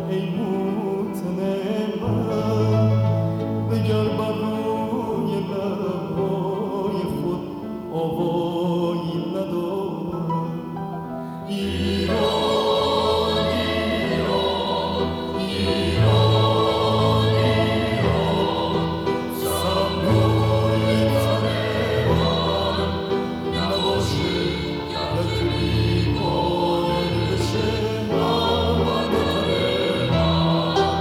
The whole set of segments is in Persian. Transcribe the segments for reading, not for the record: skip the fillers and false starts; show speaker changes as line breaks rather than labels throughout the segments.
ای مطمئن من، بگر بر روی لبهای خود آوایی ندارم. ایران ایران ایران ایران، سرم روی تن من نباشه گر که بیگانه بشه هموطن من.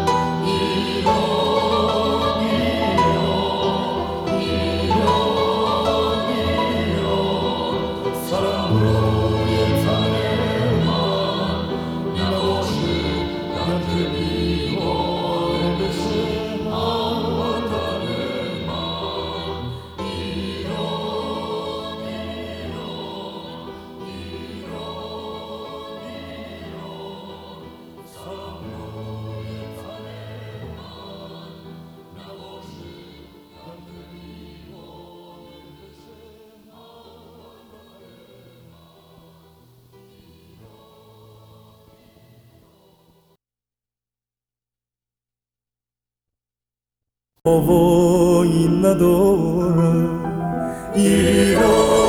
ایران ایران ایران ایران، سرم روی تن من نباشه گر که بیگانه بشه هموطن من. ایران ایران ایران ایران، سرم روی تن من نباشه گر که بیگانه بشه آوایی ندارم. ایران